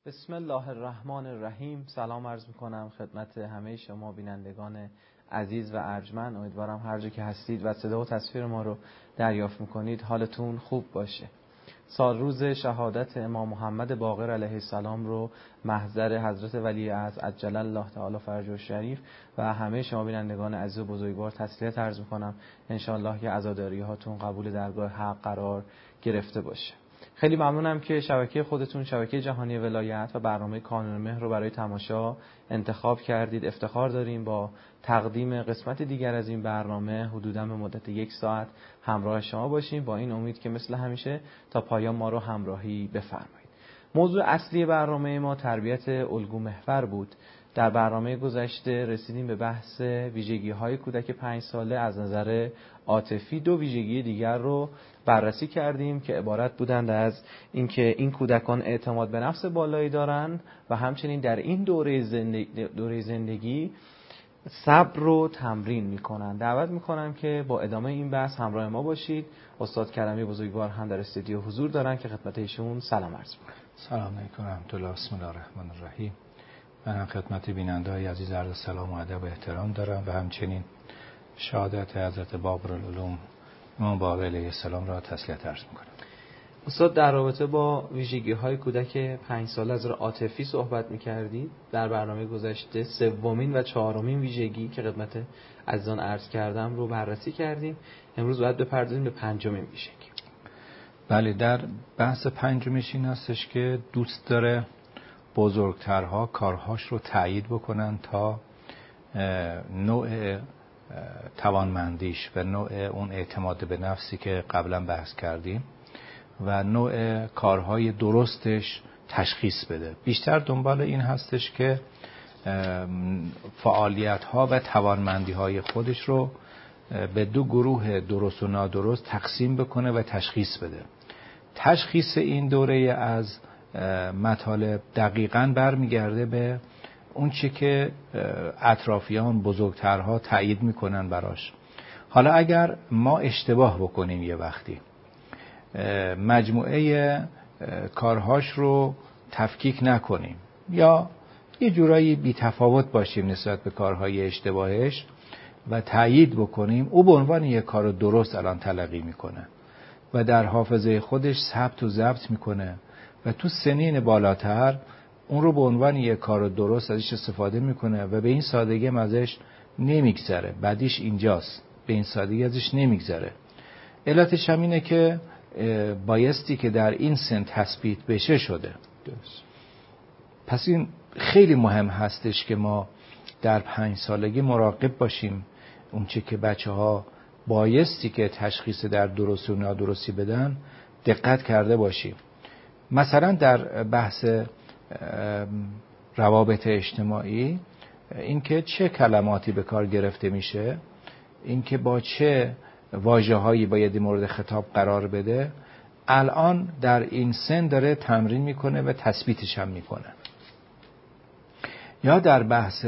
بسم الله الرحمن الرحیم. سلام عرض میکنم خدمت همه شما بینندگان عزیز و ارجمند. امیدوارم هر جا که هستید و صدا و تصویر ما رو دریافت میکنید حالتون خوب باشه. سال روز شهادت امام محمد باقر علیه السلام رو محضر حضرت ولی عهد عجل الله تعالی فرجه الشریف و همه شما بینندگان عزیز و بزرگوار تسلیت عرض میکنم. انشاءالله که عزاداری هاتون قبول درگاه حق قرار گرفته باشه. خیلی ممنونم که شبکه خودتون، شبکه جهانی ولایت و برنامه کانون مهر رو برای تماشا انتخاب کردید. افتخار داریم با تقدیم قسمت دیگر از این برنامه حدوداً به مدت 1 ساعت همراه شما باشیم، با این امید که مثل همیشه تا پایان ما رو همراهی بفرمایید. موضوع اصلی برنامه ما تربیت الگو محور بود. در برنامه گذشته رسیدیم به بحث ویژگی‌های کودک 5 ساله از نظر عاطفی. 2 ویژگی دیگر رو بررسی کردیم که عبارت بودند از اینکه این کودکان اعتماد به نفس بالایی دارن و همچنین در این دوره زندگی صبر رو تمرین میکنن. دعوت میکنم که با ادامه این بحث همراه ما باشید. استاد کرمی بزرگوار هم در استودیو حضور دارن که خدمت ایشون سلام عرض میکنم. سلام علیکم و رحمت الله. بسم الله الرحمن الرحیم. من خدمت بیننده‌های عزیز عرض سلام و ادب و احترام دارم و همچنین شهادت حضرت بابرالعلوم امام باقر علیه السلام را تسلیت عرض میکنم. استاد در رابطه با ویژگی‌های کودک 5 ساله از نظر عاطفی صحبت می‌کردید. در برنامه گذشته 3 و 4 ویژگی که خدمت عزیزان عرض کردم رو بررسی کردیم. امروز باید بپردازیم به 5مین ویژگی. بله، در بحث 5 این هستش که دوست داره بزرگترها کارهاش رو تأیید بکنن تا نوع توانمندیش و نوع اون اعتماد به نفسی که قبلا بحث کردیم و نوع کارهای درستش تشخیص بده. بیشتر دنبال این هستش که فعالیت‌ها و توانمندی‌های خودش رو به 2 گروه درست و نادرست تقسیم بکنه و تشخیص بده. تشخیص این دوره از مطالب دقیقاً برمیگرده به اون چی که اطرافیان بزرگترها تأیید میکنن براش. حالا اگر ما اشتباه بکنیم یه وقتی مجموعه کارهاش رو تفکیک نکنیم یا یه جورایی بی تفاوت باشیم نسبت به کارهای اشتباهش و تأیید بکنیم، او به عنوان یه کار درست الان تلقی میکنه و در حافظه خودش ثبت و ضبط میکنه و تو سنین بالاتر اون رو به عنوان یه کار درست ازش استفاده میکنه و به این سادگی هم ازش نمیگذره. بعدیش اینجاست، به این سادگی ازش نمیگذره. علتش هم اینه که بایستی که در این سن تثبیت بشه شده. پس این خیلی مهم هستش که ما در 5 سالگی مراقب باشیم اون چه که بچه ها بایستی که تشخیص در درست و نادرستی بدن دقت کرده باشیم. مثلا در بحث روابط اجتماعی اینکه چه کلماتی به کار گرفته میشه، اینکه با چه واژه‌هایی باید مورد خطاب قرار بده، الان در این سن داره تمرین میکنه و تثبیتش هم میکنه. یا در بحث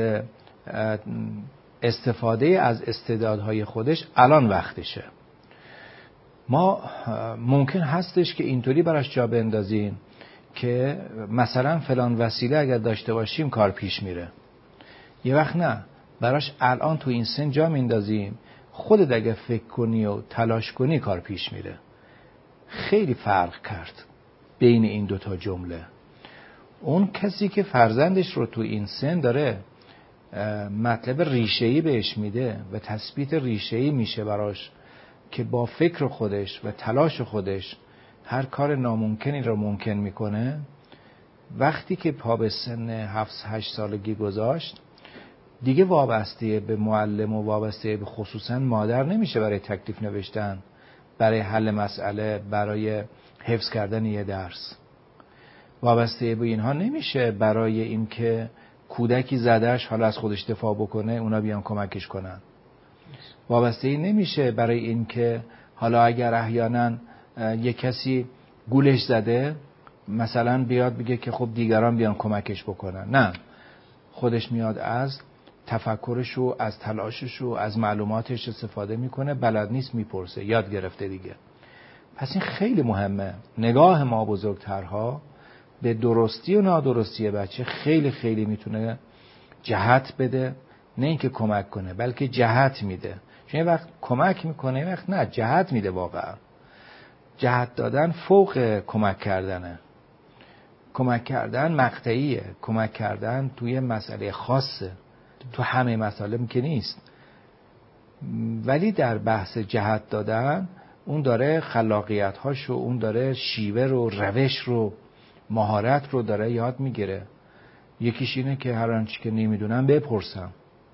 استفاده از استعدادهای خودش الان وقتشه. ما ممکن هستش که اینطوری براش جا بندازیم که مثلا فلان وسیله اگر داشته باشیم کار پیش میره. یه وقت نه، براش الان تو این سن جا میندازیم خودت اگه فکر کنی و تلاش کنی کار پیش میره. خیلی فرق کرد بین این 2 جمله. اون کسی که فرزندش رو تو این سن داره مطلب ریشه‌ای بهش میده و تثبیت ریشه‌ای میشه براش که با فکر خودش و تلاش خودش هر کار ناممکنی رو ممکن میکنه، وقتی که پا به سن 7-8 سالگی گذاشت دیگه وابسته به معلم و وابسته به خصوصا مادر نمیشه برای تکلیف نوشتن، برای حل مسئله، برای حفظ کردن یه درس. وابسته به اینها نمیشه برای اینکه کودکی زدش حالا از خودش دفاع بکنه اونا بیان کمکش کنن. وابسته این نمیشه برای اینکه حالا اگر احیانا یک کسی گولش زده مثلا بیاد بگه که خب دیگران بیان کمکش بکنن. نه، خودش میاد از تفکرش و از تلاشش و از معلوماتش استفاده میکنه. بلد نیست میپرسه، یاد گرفته دیگه. پس این خیلی مهمه. نگاه ما بزرگترها به درستی و نادرستی بچه خیلی خیلی میتونه جهت بده، نه اینکه کمک کنه بلکه جهت میده. چون یه وقت کمک میکنه، یه وقت نه، جهت میده. واقعا جهت دادن فوق کمک کردنه. کمک کردن مقطعیه، کمک کردن توی مسئله خاصه، تو همه مسائل که نیست. ولی در بحث جهت دادن اون داره خلاقیت هاشو، اون داره شیوه رو، روش رو، مهارت رو داره یاد میگیره. یکیش اینه که هر آنچه که نمیدونم بپرسم،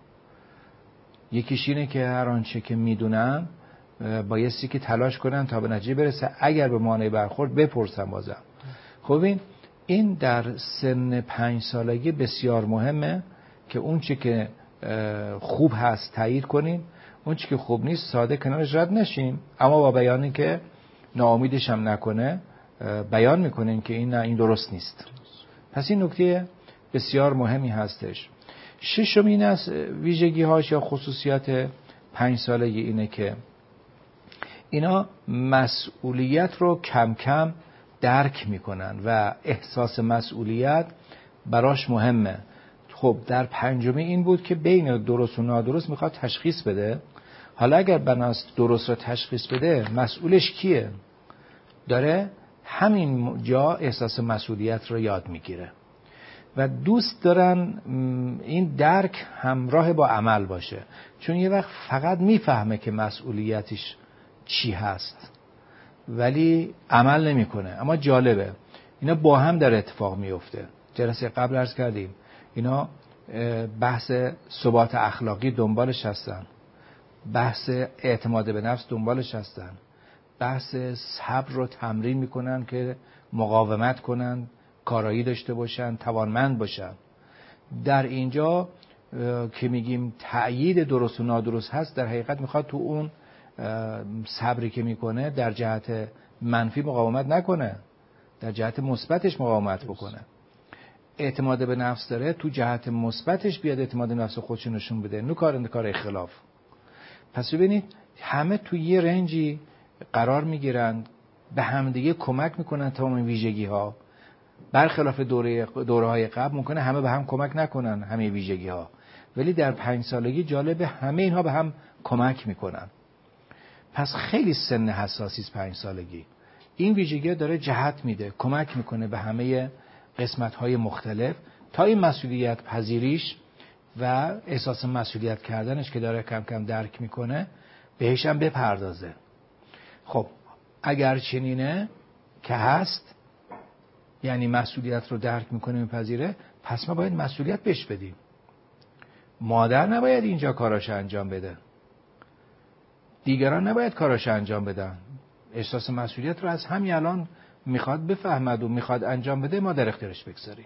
یکیش اینه که هر آنچه که میدونم بایستی که تلاش کنم تا به نتیجه برسه، اگر به مانع برخورد بپرسم بازم. خب این در سن 5 سالگی بسیار مهمه که اون چه که خوب هست تایید کنیم، اون چه که خوب نیست ساده کنارش رد نشیم، اما با بیانی که ناامیدش هم نکنه بیان میکنیم که این درست نیست. پس این نکته بسیار مهمی هستش. ششم این از ویژگی هاش یا خصوصیات 5 سالگی اینه که اینا مسئولیت رو کم کم درک میکنن و احساس مسئولیت براش مهمه. خب در 5 این بود که بین درست و نادرست میخواد تشخیص بده. حالا اگر بناست درست رو تشخیص بده، مسئولش کیه؟ داره همین جا احساس مسئولیت رو یاد میگیره و دوست دارن این درک همراه با عمل باشه، چون یه وقت فقط میفهمه که مسئولیتش چی هست ولی عمل نمیکنه. اما جالبه اینا با هم در اتفاق میفته. جلسه قبل عرض کردیم اینا بحث ثبات اخلاقی دنبالش هستن، بحث اعتماد به نفس دنبالش هستن، بحث صبر رو تمرین میکنن که مقاومت کنن، کارایی داشته باشن، توانمند باشن. در اینجا که میگیم تأیید درست و نادرست هست، در حقیقت میخواد تو اون صبری که میکنه در جهت منفی مقاومت نکنه، در جهت مثبتش مقاومت بکنه. اعتماد به نفس داره، تو جهت مثبتش بیاد اعتماد به نفس خودش نشون بده، نه کار اختلاف. پس ببینید همه تو یه رنجی قرار میگیرن، به همدیگه کمک میکنن تمام ویژگی ها. برخلاف دوره های قبل ممکنه همه به هم کمک نکنن همه ویژگی ها، ولی در 5 سالگی جالبه همه اینها به هم کمک میکنن. پس خیلی سن حساسی است 5 سالگی. این ویژگی داره جهت میده، کمک میکنه به همه قسمت های مختلف تا این مسئولیت پذیریش و احساس مسئولیت کردنش که داره کم کم درک میکنه بهش هم بپردازه. خب اگر چنینه که هست، یعنی مسئولیت رو درک میکنه میپذیره، پس ما باید مسئولیت بهش بدیم. مادر نباید اینجا کاراش انجام بده، دیگران نباید کاراش انجام بدن. احساس مسئولیت رو از همین الان میخواد بفهمد و میخواد انجام بده، ما در اختیارش بگذاریم.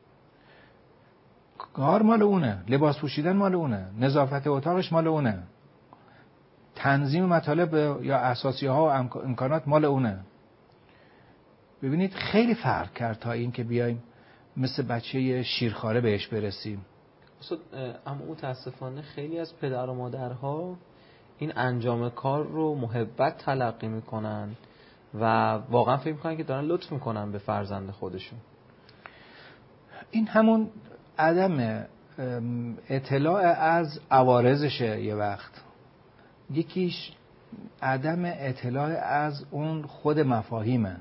کار مال اونه، لباس پوشیدن مال اونه، نظافت اتاقش مال اونه، تنظیم مطالب یا اساسی ها و امکانات مال اونه. ببینید خیلی فرق کرد تا این که بیایم مثل بچه شیرخواره بهش برسیم. اما متاسفانه خیلی از پدر و مادرها این انجام کار رو محبت تلقی میکنن و واقعا فکر میکنن که دارن لطف میکنن به فرزند خودشون. این همون عدم اطلاع از عوارضشه. یه وقت یکیش عدم اطلاع از اون خود مفاهیمه.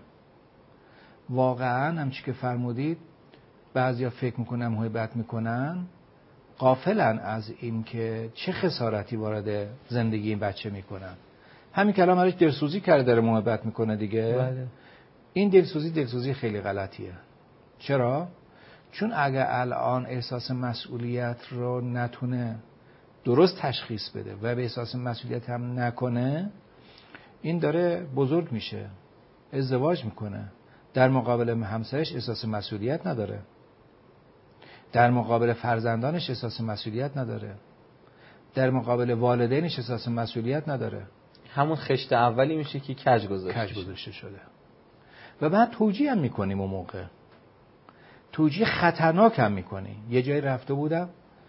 واقعا همچی که فرمودید بعضیا فکر میکنن محبت میکنن، غافلن از این که چه خسارتی وارد زندگی این بچه میکنن. همین کلام هرش دلسوزی کرده داره محبت میکنه دیگه. بله. این دلسوزی خیلی غلطیه. چرا؟ چون اگه الان احساس مسئولیت رو نتونه درست تشخیص بده و به احساس مسئولیت هم نکنه، این داره بزرگ میشه، ازدواج میکنه، در مقابل همسرش احساس مسئولیت نداره، در مقابل فرزندانش احساس مسئولیت نداره، در مقابل والدینش احساس مسئولیت نداره. همون خشت اولی میشه که کج گذاشته شده. و بعد توجیه هم میکنیم اون موقع، توجیه خطرناک هم میکنیم. یه جایی رفته بودم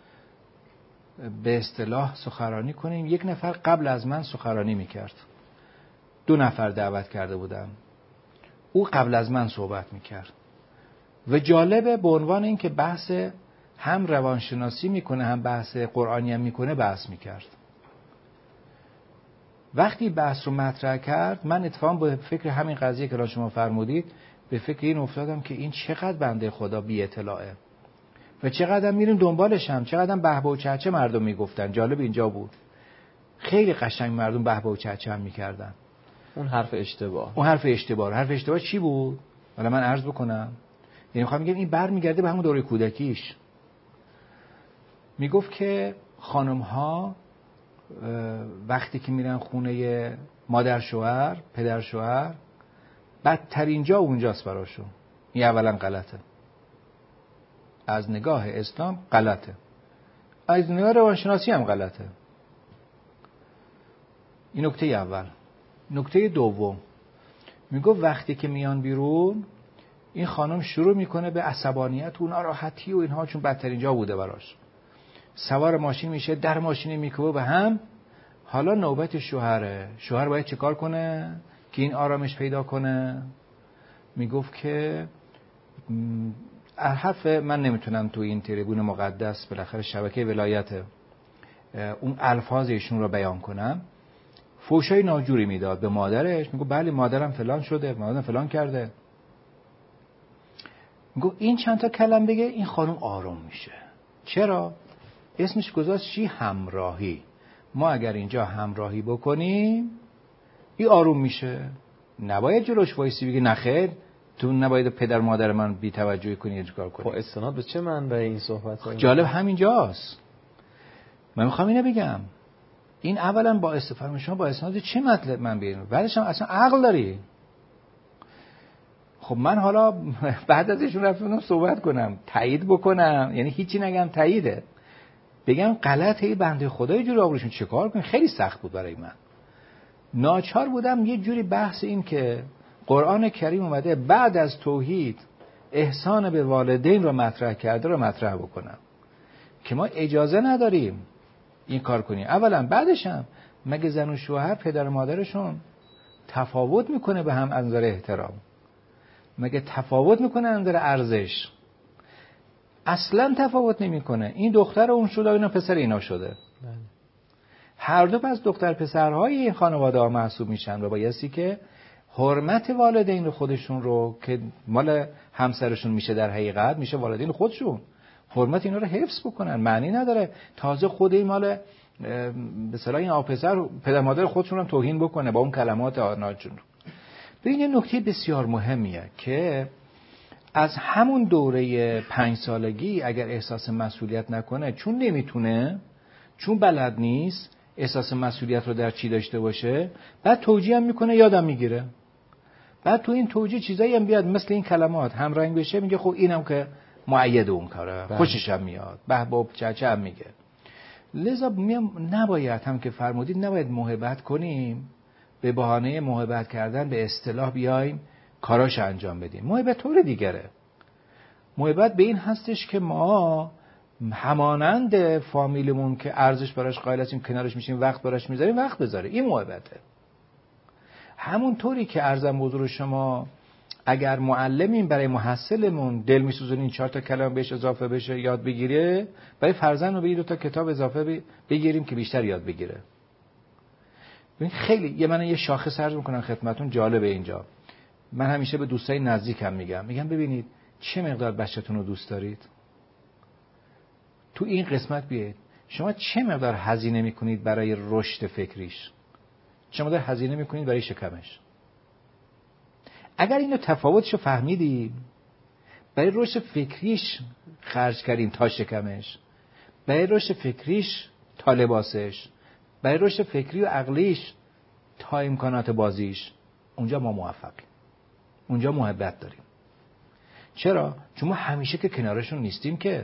به اصطلاح سخنرانی کنیم، یک نفر قبل از من سخنرانی میکرد، 2 نفر دعوت کرده بودم، او قبل از من صحبت میکرد. و جالبه به عنوان این که بحث هم روانشناسی میکنه هم بحث قرآنی هم میکنه بحث میکرد. وقتی بحث رو مطرح کرد من اتفاقا به فکر همین قضیه که شما فرمودید به فکر این افتادم که این چقدر بنده خدا بی اطلاعه و چقدر میریم دنبالش هم، چقدر بهبه و چهچه مردم میگفتن. جالب اینجا بود خیلی قشنگ مردم بهبه و چهچه هم میکردن. اون حرف اشتباه. حرف اشتباه چی بود؟ حالا من عرض بکنم. یعنی میخوام بگم این برمیگرده به همون دوره کودکیش. میگفت که خانم ها وقتی که میرن خونه مادر شوهر، پدر شوهر، بدترین جا اونجاست براشون. این اولا غلطه. از نگاه اسلام غلطه. از نگاه روانشناسی هم غلطه. این نکته اول. نکته دوم میگفت وقتی که میان بیرون این خانم شروع میکنه به عصبانیت و ناراحتی و اینها چون بدترین جا بوده براش. سوار ماشین میشه، در ماشین میکوبه به هم. حالا نوبت شوهره. شوهر باید چه کار کنه که این آرامش پیدا کنه؟ میگفت که حرف من نمیتونم تو این تریبون مقدس بالاخره شبکه ولایت اون الفاظ ایشون رو بیان کنم. فوشای ناجوری میداد به مادرش. میگه بله مادرم فلان شده، مادرم فلان کرده. میگه این چند تا کلم بگه این خانم آروم میشه. چرا؟ اسمش گذاشت چی؟ همراهی. ما اگر اینجا همراهی بکنیم این آروم میشه. نباید جلوش وایسی بگی نخیر تو نباید پدر مادر من بی توجهی کنی اجکار کنی. با استناد به چه منبع این صحبت؟ جالب همینجاست. من میخوام اینو بگم. این اولا با استفاده شما با اسناد چه مطلب من بیارم؟ بعدش هم اصلا عقل داری. خب من حالا بعد از ایشون رفتم صحبت کنم، تایید بکنم، یعنی هیچی نگم تاییده. بگم غلطه بنده خدا یه جوری آبروشون چیکار کنه. خیلی سخت بود برای من. ناچار بودم یه جوری بحث این که قرآن کریم اومده بعد از توحید احسان به والدین رو مطرح کرده رو مطرح بکنم که ما اجازه نداریم این کار کنیم. اولا بعدش هم مگه زن و شوهر پدر و مادرشون تفاوت میکنه به هم از نظر احترام؟ مگه تفاوت میکنه از نظر ارزش؟ اصلا تفاوت نمیکنه. این دختر اون شده اینا پسر اینا شده. هر دو پس دختر پسرهای این خانواده ها محسوب میشن و بایستی که حرمت والدین خودشون رو که مال همسرشون میشه در حقیقت میشه والدین خودشون، حرمت اینا رو حفظ بکنن. معنی نداره تازه خود این مال به اصطلاح این پسر پدر مادر خودشون هم توهین بکنه با اون کلمات ناجور. این نکته بسیار مهمیه که از همون دوره 5 سالگی اگر احساس مسئولیت نکنه، چون نمیتونه، چون بلد نیست احساس مسئولیت رو در چی داشته باشه، بعد توجیه هم میکنه یادم میگیره. بعد تو این توجیه چیزایی هم بیاد مثل این کلمات همرنگ بشه، میگه خب اینم که مؤید اون کاره، خوشش هم میاد، بهباب چهچه هم میگه. لذا نباید هم که فرمودید نباید محبت کنیم به بهانه محبت کردن به اصطلاح بیایم کاراش انجام بدیم. محبت طور دیگره. محبت به این هستش که ما همانند فامیلمون که ارزش براش قائل هستیم کنارش میشیم وقت براش میذاریم وقت بذاره. این محبته. همون طوری که عرضم بزرگ شما اگر معلمین برای محصلمون دل میسوزونین 4 تا کلمه بهش اضافه بشه یاد بگیره، برای فرزند رو 2 تا کتاب اضافه بگیریم که بیشتر یاد بگیره. ببین خیلی من یه شاخص عرض میکنم خدمتتون جالبه اینجا. من همیشه به دوستای نزدیکم میگم ببینید چه مقدار بچه‌تون رو دوست دارید. تو این قسمت بیاید شما چه مقدار هزینه میکنید برای رشد فکریش، چه مقدار هزینه میکنید برای شکمش. اگر اینو تفاوتشو فهمیدیم، برای رشد فکریش خرج کردیم تا شکمش، برای رشد فکریش تا لباسش، برای رشد فکری و عقلیش تا امکانات بازیش، اونجا ما موفقیم، اونجا محبت داریم. چرا؟ چون ما همیشه که کنارشون نیستیم که.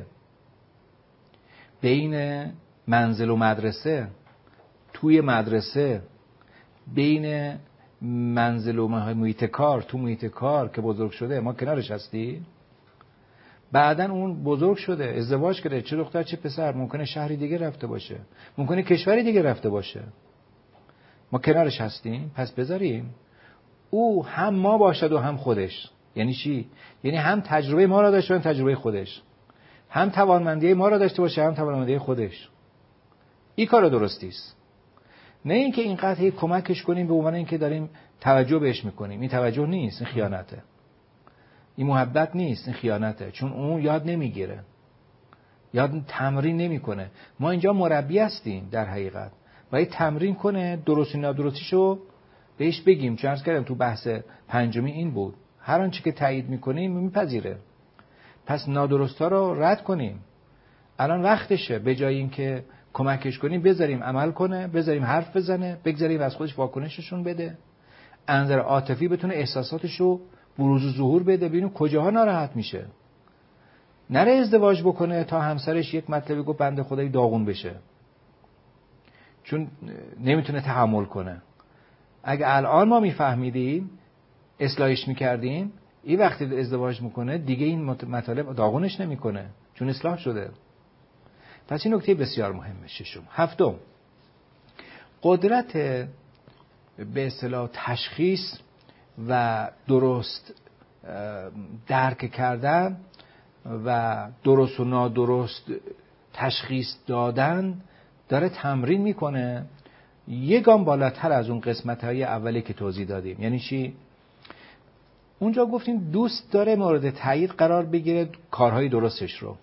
بین منزل و مدرسه، توی مدرسه، بین منزل و محیط کار، تو محیط کار که بزرگ شده ما کنارش هستیم. بعدن اون بزرگ شده، ازدواج کرده، چه دختر چه پسر، ممکنه شهری دیگه رفته باشه، ممکنه کشوری دیگه رفته باشه، ما کنارش هستیم. پس بذاریم او هم ما باشد و هم خودش. یعنی چی؟ یعنی هم تجربه ما را داشته باشه، هم تجربه خودش، هم توانمندی ما را داشته باشه، هم توانمندی خودش. این کار درستی است. نه اینکه اینقدر کمکش کنیم به عنوان اینکه داریم توجه بهش میکنیم. این توجه نیست، این خیانته. این محبت نیست، این خیانته. چون اون یاد نمیگیره، یاد تمرین نمیکنه. ما اینجا مربی هستیم در حقیقت. باید تمرین کنه، درستی نادرستیشو بهش بگیم. چون عرض کردم تو بحث پنجمی این بود، هر آنچه که تایید میکنیم میپذیره. پس نادرستا رو رد کنیم. الان وقتشه، به جای اینکه کمکش کنیم بذاریم عمل کنه، بذاریم حرف بزنه، بگذاریم از خودش واکنششون بده، از نظر عاطفی بتونه احساساتشو بروز و ظهور بده، ببینیم کجاها ناراحت میشه. نره ازدواج بکنه تا همسرش یک مطلبی گفت بنده خدای داغون بشه، چون نمیتونه تحمل کنه. اگه الان ما میفهمیدیم اصلاحش میکردیم، این وقتی ازدواج میکنه دیگه این مطالب داغونش نمیکنه، چون اصلاح شده. پس این نکته بسیار مهمه. ششم. هفتم، قدرت به اصطلاح تشخیص و درست درک کردن و درست و نادرست تشخیص دادن داره تمرین میکنه یک گام بالاتر از اون قسمت‌های اولی که توضیح دادیم. یعنی چی؟ اونجا گفتیم دوست داره مورد تایید قرار بگیره کارهای درستش رو.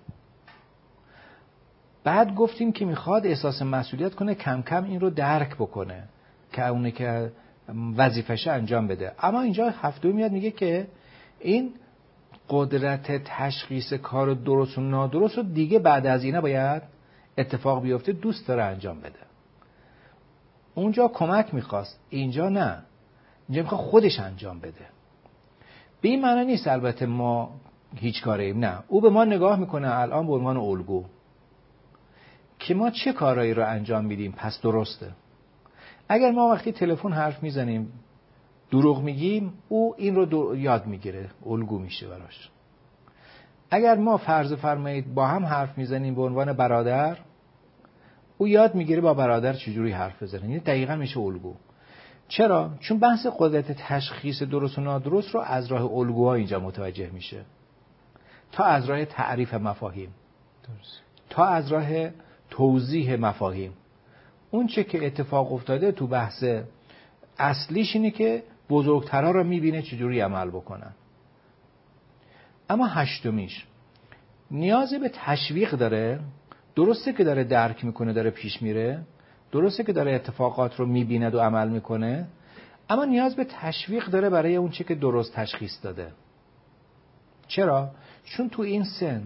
بعد گفتیم که میخواد احساس مسئولیت کنه، کم کم این رو درک بکنه که اونه که وظیفه‌ش انجام بده. اما اینجا هفتم میاد میگه که این قدرت تشخیص کار درست و نادرست رو دیگه بعد از اینه باید اتفاق بیفته، دوست داره انجام بده. اونجا کمک میخواست، اینجا نه، اینجا میخواد خودش انجام بده. به این معنی نیست البته ما هیچ کاریم، نه، او به ما نگاه میکنه الان به عنوان الگو که ما چه کارایی رو انجام میدیم پس درسته. اگر ما وقتی تلفن حرف میزنیم دروغ میگیم، او این رو یاد میگیره، الگو میشه براش. اگر ما فرض فرمایید با هم حرف میزنیم به عنوان برادر، او یاد میگیره با برادر چجوری حرف بزنه، یعنی دقیقاً میشه الگو. چرا؟ چون بحث قدرت تشخیص درست و نادرست رو از راه الگوها اینجا متوجه میشه، تا از راه تعریف مفاهیم، تا از راه توضیح مفاهیم. اون چه که اتفاق افتاده تو بحث اصلیش اینه که بزرگترها رو میبینه چجوری عمل بکنن. اما هشتمیش نیاز به تشویق داره. درسته که داره درک میکنه، داره پیش میره، درسته که داره اتفاقات رو میبینه و عمل میکنه، اما نیاز به تشویق داره برای اون چه که درست تشخیص داده. چرا؟ چون تو این سن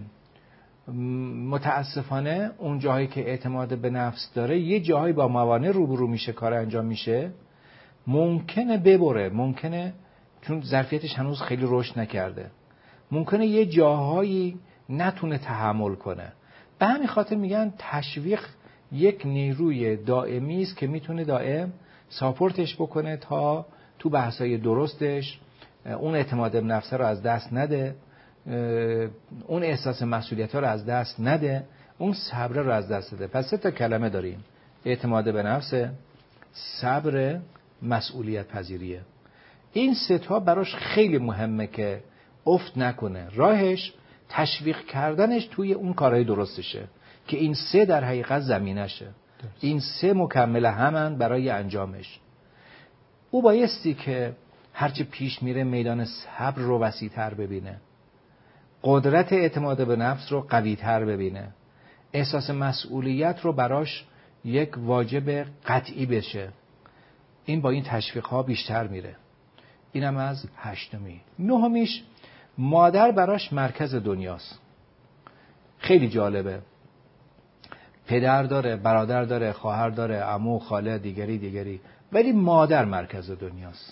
متاسفانه اون جاهایی که اعتماد به نفس داره یه جاهایی با موانع روبرو میشه، کار انجام میشه، ممکنه ببره، ممکنه، چون ظرفیتش هنوز خیلی رشد نکرده، ممکنه یه جاهایی نتونه تحمل کنه. به همین خاطر میگن تشویق یک نیروی دائمی است که میتونه دائم ساپورتش بکنه تا تو بحثای درستش اون اعتماد به نفس رو از دست نده، اون احساس مسئولیت رو از دست نده، اون صبر رو از دست نده. پس 3 کلمه داریم: اعتماد به نفس، صبر، مسئولیت پذیریه. این 3 براش خیلی مهمه که افت نکنه. راهش تشویق کردنش توی اون کارهای درستشه که این 3 در حقیقت زمینشه. این 3 مکمل همن برای انجامش. او بایستی که هرچی پیش میره میدان صبر رو وسیع‌تر ببینه، قدرت اعتماد به نفس رو قوی‌تر ببینه، احساس مسئولیت رو براش یک واجب قطعی بشه. این با این تشویق‌ها بیشتر میره. اینم از 8می. 9میش مادر براش مرکز دنیاست. خیلی جالبه. پدر داره، برادر داره، خواهر داره، عمو، خاله، دیگری، ولی مادر مرکز دنیاست.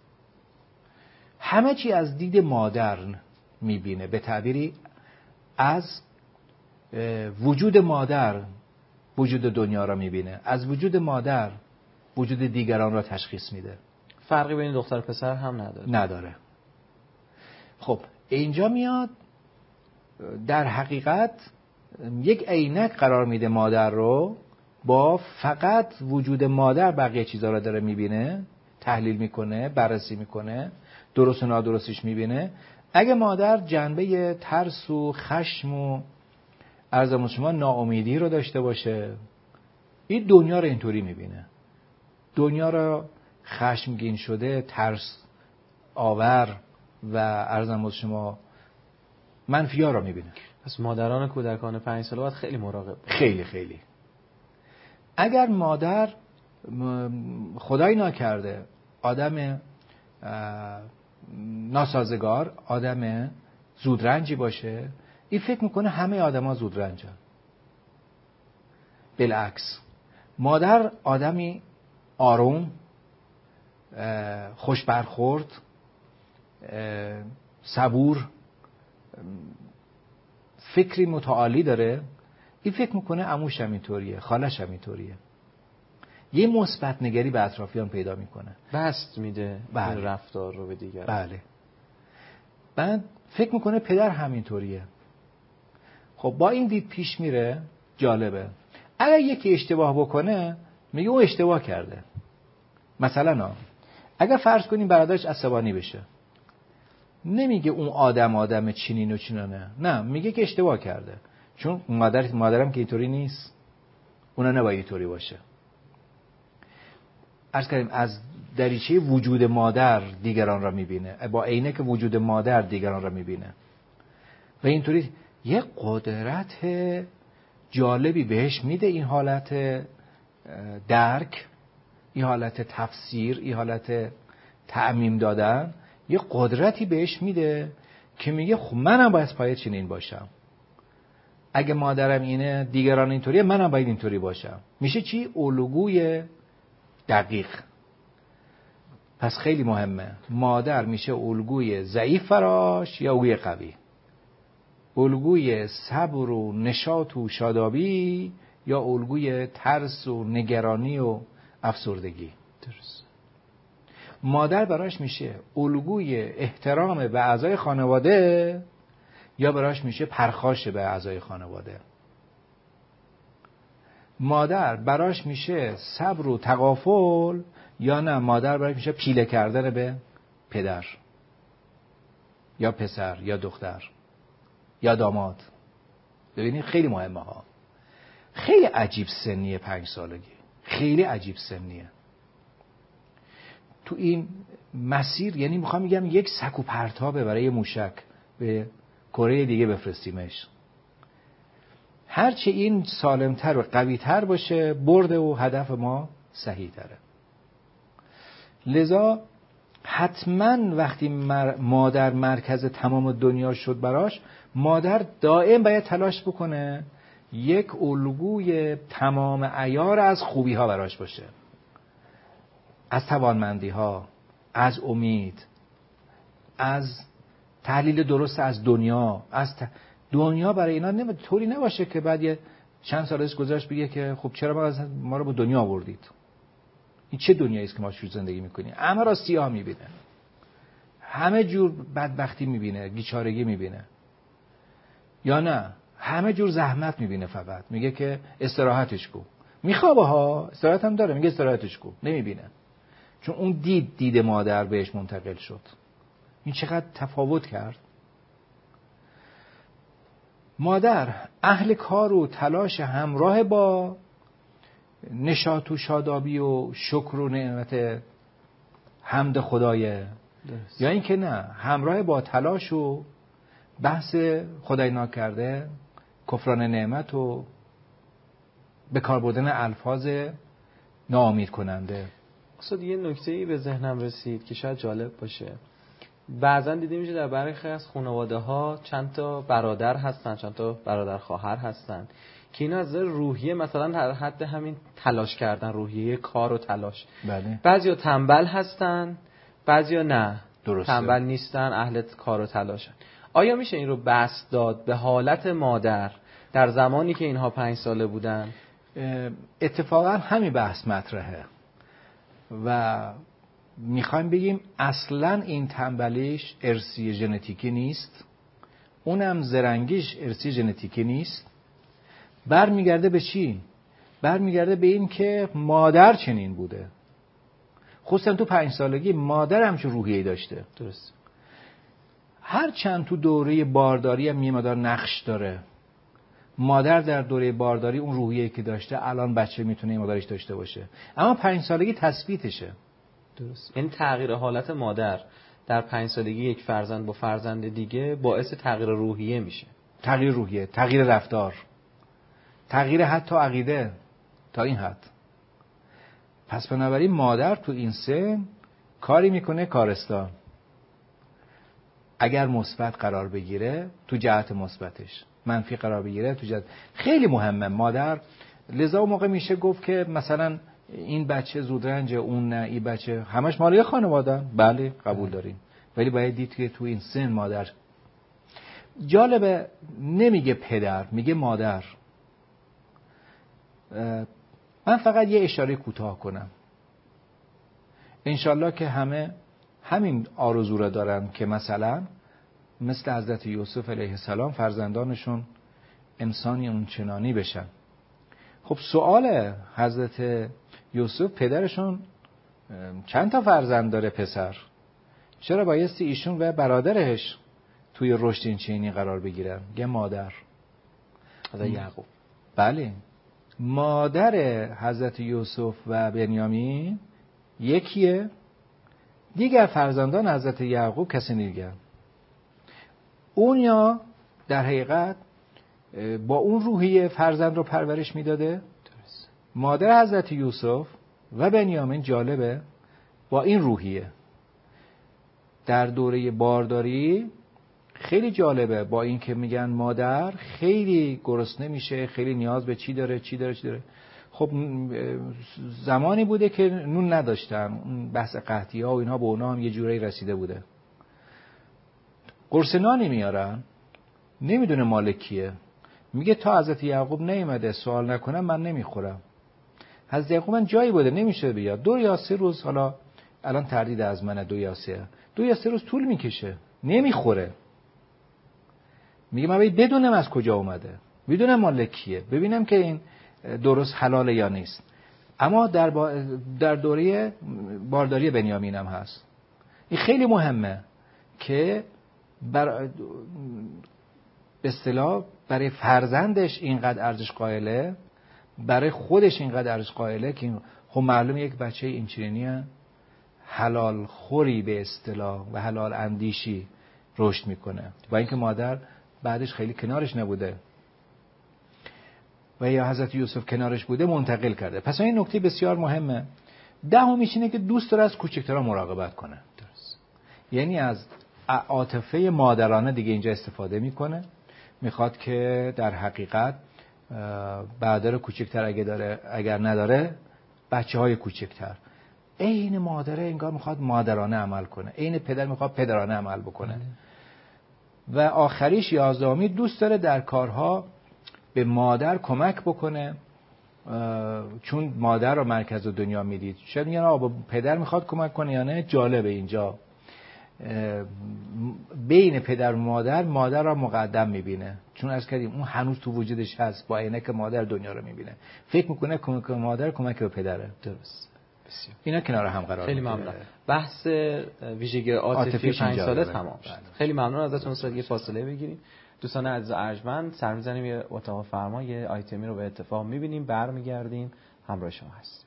همه چی از دید مادر میبینه. به تعبیری از وجود مادر وجود دنیا را میبینه، از وجود مادر وجود دیگران را تشخیص میده. فرقی بین دختر و پسر هم نداره. خب اینجا میاد در حقیقت یک عینک قرار میده مادر رو، با فقط وجود مادر بقیه چیزا رو داره میبینه، تحلیل میکنه، بررسی میکنه، درست و نادرستش میبینه. اگه مادر جنبه ترس و خشم و عرضم شما ناامیدی رو داشته باشه، این دنیا رو اینطوری میبینه. دنیا رو خشمگین شده، ترس آور و عرضم شما منفی ها رو میبینه. پس مادران کودکان 5 ساله باید خیلی مراقب باشن. خیلی خیلی. اگر مادر خدای ناکرده آدم ناسازگار، آدم زودرنجی باشه، این فکر میکنه همه آدما زودرنجن. بالعکس، مادر آدمی آروم، خوش برخورد، صبور، فکری متعالی داره. این فکر میکنه عموش هم اینطوریه، خالش هم اینطوریه. یه مثبت نگری به اطرافیان پیدا میکنه، بست میده بله. این رفتار رو به دیگر. بله. بعد فکر میکنه پدر همینطوریه. خب با این دید پیش میره. جالبه، اگر یکی اشتباه بکنه میگه او اشتباه کرده. مثلا اگر فرض کنیم برادرش عصبانی بشه، نمیگه اون آدم چنین و چنانه، نه، میگه که اشتباه کرده، چون مادرم که اینطوری نیست، اونا نباید اینطوری باشه. عرض کردیم از دریچه وجود مادر دیگران را میبینه، با عینک وجود مادر دیگران را میبینه و اینطوری یه قدرت جالبی بهش میده. این حالت درک، این حالت تفسیر، این حالت تعمیم دادن، یه قدرتی بهش میده که میگه خب منم باید پای چنین باشم. اگه مادرم اینه، دیگران اینطوریه، منم باید اینطوری باشم. میشه چی؟ الگوی دقیق. پس خیلی مهمه. مادر میشه الگوی ضعیف فراش یا الگوی قوی، الگوی صبر و نشاط و شادابی یا الگوی ترس و نگرانی و افسردگی. درست. مادر براش میشه الگوی احترام به اعضای خانواده یا براش میشه پرخاش به اعضای خانواده. مادر براش میشه صبر و تغافل یا نه مادر براش میشه پیله کردن به پدر یا پسر یا دختر یا داماد. ببینید خیلی مهمه ها. خیلی عجیب سنیه 5 سالگی، خیلی عجیب سنیه. تو این مسیر یعنی میخوام بگم یک سک و پرتابه برای موشک به کره دیگه بفرستیمش. هرچه این سالمتر و قویتر باشه برد و هدف ما صحیح تره. لذا حتما وقتی مادر مرکز تمام دنیا شد براش، مادر دائم باید تلاش بکنه یک الگوی تمام عیار از خوبی ها براش باشه، از توانمندی ها، از امید، از تحلیل درست از دنیا، دنیا برای اینا طوری نباشه که بعد یه چند سال ازش گذشت بگه که خب چرا ما رو به دنیا آوردید؟ این چه دنیایی است که ما توش زندگی میکنیم؟ همه را سیاه میبینه، همه جور بدبختی میبینه، بیچارگی میبینه، یا نه همه جور زحمت میبینه. فقط میگه که استراحتش کو، میخوابه ها، استراحت هم داره، میگه استراحتش کو، نمیبینه. چون اون دید مادر بهش منتقل شد. این چقدر تفاوت کرد. مادر اهل کار و تلاش همراه با نشاط و شادابی و شکر و نعمت حمد خدایه، یا اینکه نه همراه با تلاش و بحث خدای ناکرده کفران نعمت و به کار بردن الفاظ ناامید کننده. اصلا یه نکته‌ای به ذهنم رسید که شاید جالب باشه. بعضا دیده میشه در برخی از خانواده‌ها چند تا برادر هستن، چند تا برادر خواهر هستن که اینا از روحیه مثلا در حد همین تلاش کردن، روحیه کار و تلاش. بله. بعضیا تنبل هستن، بعضیا نه، درسته. تنبل نیستن، اهل کار و تلاشن. آیا میشه این رو بس داد به حالت مادر در زمانی که اینها 5 ساله بودن؟ اتفاقا همین بحث مطرحه و میخوایم بگیم اصلا این تنبلیش ارثی ژنتیکی نیست، اونم زرنگیش ارثی ژنتیکی نیست. برمیگرده به چی؟ برمیگرده به این که مادر چنین بوده. خصوصا تو 5 سالگی مادر همچون روحیه‌ای داشته. درست. هر چند تو دوره بارداری هم یه مقدار نقش داره. مادر در دوره بارداری اون روحیه‌ای که داشته الان بچه میتونه این مقدارش داشته باشه، اما 5 سالگی تثبیتشه. درست. یعنی تغییر حالت مادر در 5 سالگی یک فرزند با فرزند دیگه باعث تغییر روحیه میشه. تغییر روحیه، تغییر رفتار، تغییر حتی عقیده تا این حد. پس بنابراین مادر تو این سن کاری میکنه کارستان. اگر مثبت قرار بگیره تو جهت مثبتش، منفی قرار بگیره تو جهت، خیلی مهمه مادر. لذا اون موقع میشه گفت که مثلا این بچه زودرنجه، اون نه، این بچه همش مال خانواده. بله قبول داریم، ولی باید دید که تو این سن مادر. جالبه نمیگه پدر، میگه مادر. من فقط یه اشاره کوتاه کنم. انشالله که همه همین آرزو را دارن که مثلا مثل حضرت یوسف علیه السلام فرزندانشون انسانی اونچنانی بشن. خب سوال حضرت یوسف، پدرشون چند تا فرزند داره پسر، چرا بایستی ایشون و برادرش توی رشد این چینی قرار بگیرن؟ یه مادر حضرت یعقوب. بله، مادر حضرت یوسف و بنیامین یکیه، دیگر فرزندان حضرت یعقوب کسی دیگه. اون یا در حقیقت با اون روحیه فرزند رو پرورش میداده. مادر حضرت یوسف و بنیامین جالبه با این روحیه در دوره بارداری خیلی جالبه، با این که میگن مادر خیلی گرسنه میشه، خیلی نیاز به چی داره. خب زمانی بوده که نون نداشتن، اون بحث قحطی ها و اینها به اونا هم یه جوری رسیده بوده. قرص نانی میارن، نمیدونه مال کیه، میگه تا حضرت یعقوب نیومده سوال نکنم من نمیخورم. حضرت یعقوب من جایی بوده نمیشه بیاد، 2 یا 3 روز، حالا الان تردید از منه، 2 یا 3 روز طول میکشه، نمیخوره. میگه من باید بدونم از کجا اومده، بدونم مال کیه، ببینم که این درست حلاله یا نیست. اما در دوره بارداری بنیامین هم هست. این خیلی مهمه که به اصطلاح برای فرزندش اینقدر ارزش قائله، برای خودش اینقدر ارزش قائله که خب معلومه یک بچه اینچنینی حلال خوری به اصطلاح و حلال اندیشی رشد میکنه، با اینکه مادر بعدش خیلی کنارش نبوده و یا حضرت یوسف کنارش بوده منتقل کرده. پس این نکته بسیار مهمه. 10میش اینه که دوست داره از کوچکترها مراقبت کنه. درست. یعنی از عاطفه مادرانه دیگه اینجا استفاده میکنه، میخواد که در حقیقت برادر کوچکتر اگر نداره بچه‌های کوچکتر، عین مادره انگار میخواد مادرانه عمل کنه، عین پدر میخواد پدرانه عمل بکنه. و آخریش 11می دوست داره در کارها به مادر کمک بکنه، چون مادر رو مرکز دنیا میدید. شاید میگن آقا پدر میخواد کمک کنه یا نه. جالبه اینجا بین پدر و مادر را مقدم میبینه، چون از کردیم اون هنوز تو وجودش هست، با عینک مادر دنیا رو میبینه، فکر میکنه کمک مادر کمک به پدره. درست. اینا کنار هم قرار خیلی ممنون. بحث ویژگی عاطفی 5 ساله تمام شد. خیلی ممنون ازتون. استاد یه فاصله بگیریم. دوستان عزیز ارجمند، سر می‌زنیم یه اتاق فرما، یه آیتمی رو به اتفاق می‌بینیم، برمیگردیم همراه شما هستیم.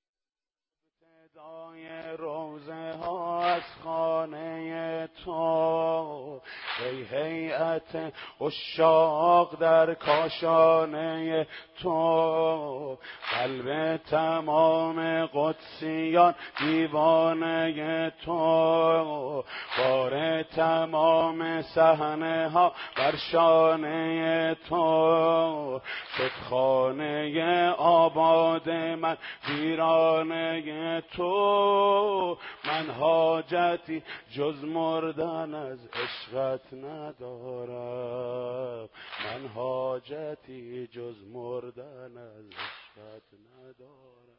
روزه ها از خانه تو، ای هیئت عشاق در کاشانه تو، قلب تمام قدسیان دیوانه تو، بار تمام صحنه ها بر شانه تو، شد خانه آباد من ویرانه تو، من حاجتی جز مردن از عشقت ندارم، من حاجتی جز مردن از عشقت ندارم.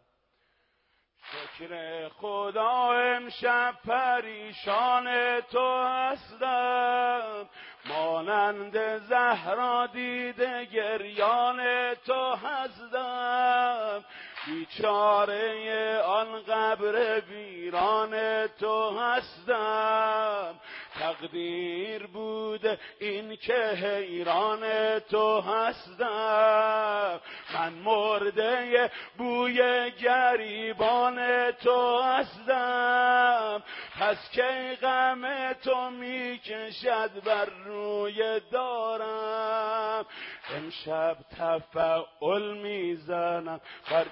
شکر خدا امشب پریشان تو هستم، مانند زهرا دیده گریان تو هستم، بیچاره آن قبر ویران تو هستم. تقدیر بوده این که حیران تو هستم. من مرده بوی گریبان تو هستم. پس که غم تو میکشد بر روی دارم. امشب تفاؤل میزنم بر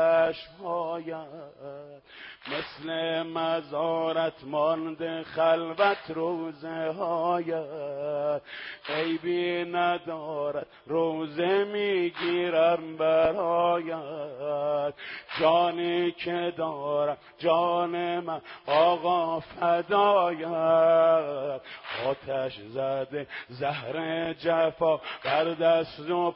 چشمهایت، مثل مزارت مانده خلوت روزه هایت. عیبی ندارد روزه میگیرم برایت. جانی که دارم جان من آقا فدایت. آتش زده زهر جفا بر دست و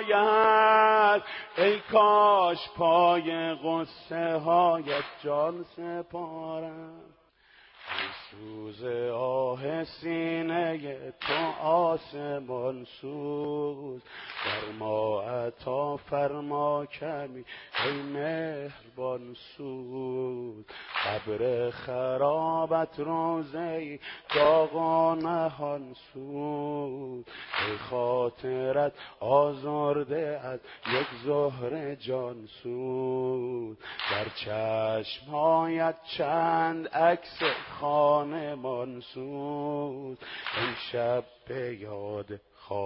پایت. ای کاش پای غصه هایت جان سپارم. ای سوز آه سینه تو آسمان سوز، فرما عطا فرما کمی ای مهربان سوز. قبر خرابت روزه داغ و نهان سوز. ای خاطرت آزرده از یک زهر جان سوز. در چشمهایت چند عکس خانمان سوز. امشب به یاد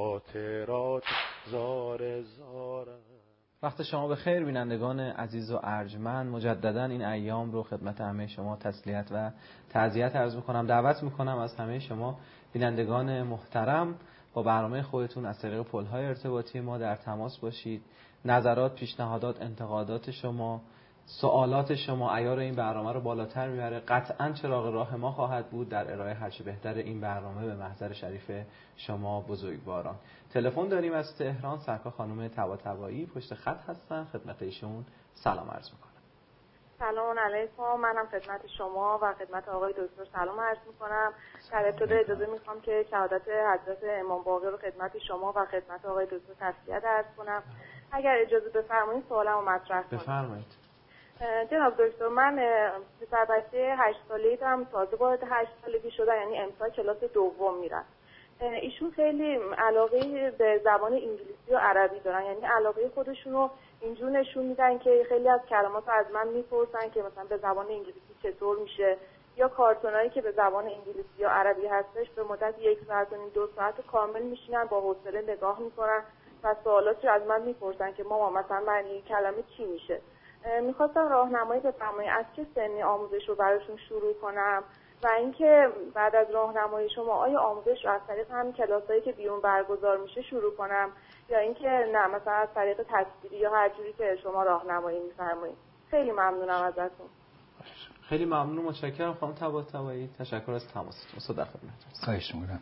خاطرات زار زارم. وقت شما به خیر بینندگان عزیز و ارجمند. مجددا این ایام رو خدمت همه شما تسلیت و تعزیت عرض می‌کنم. دعوت می‌کنم از همه شما بینندگان محترم با برنامه خودتون از طریق پل‌های ارتباطی ما در تماس باشید. نظرات، پیشنهادات، انتقادات شما، سوالات شما عیار این برنامه رو بالاتر میبره. قطعاً چراغ راه ما خواهد بود در ارائه هرچه بهتر این برنامه به محضر شریف شما بزرگواران. تلفن داریم از تهران. سرکار خانم طباطبایی پشت خط هستن. خدمت ایشون سلام عرض میکنم. سلام علیکم. منم خدمت شما و خدمت آقای دکتر سلام عرض میکنم. در ابتدا اجازه میخوام که شهادت حضرت امام باقر رو خدمت شما و خدمت آقای دکتر تسلیت عرض کنم. اگر اجازه بفرمایید سوالمو مطرح کنم. بفرمایید. جناب دکتر، من پسر بچه 8 ساله‌ای دارم، تازه وارد 8 سالگی شده، یعنی امسال کلاس دوم میرن. ایشون خیلی علاقه به زبان انگلیسی و عربی دارن، یعنی علاقه خودشون رو اینجور نشون میدن که خیلی از کلمات از من میپرسن که مثلا به زبان انگلیسی چطور میشه، یا کارتونایی که به زبان انگلیسی یا عربی هستش به مدت 1 ساعت و نیم 2 ساعت کامل میشینن با حوصله نگاه میکنن و سوالاتی از من میپرسن که مامان مثلا معنی این کلمه چی میشه. میخواستم راهنمایی بفرمایید از چه سنی آموزش رو براشون شروع کنم و اینکه بعد از راهنمایی شما آیا آموزش رو از طریق همین کلاسایی که بیرون برگزار میشه شروع کنم یا اینکه نه مثلا از طریق تصویری یا هر جوری که شما راهنمایی میفرمایید. خیلی ممنونم ازتون. خیلی ممنون، متشکرم خانم طباطبایی. تشکر از تماستون. صدا خدمتتون. خواهش می‌کنم.